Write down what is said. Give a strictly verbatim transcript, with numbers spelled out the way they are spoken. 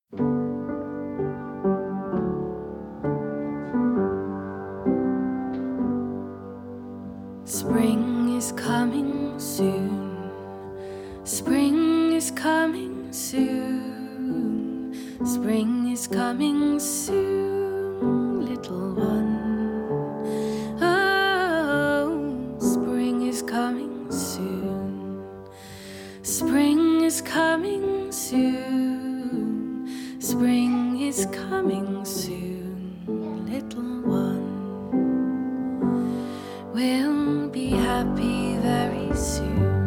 Spring is coming soon. Spring is coming soon. Spring is coming soon, little one. Oh, spring is coming soon. Spring is coming soon. Spring is coming soon, little one. We'll be happy very soon.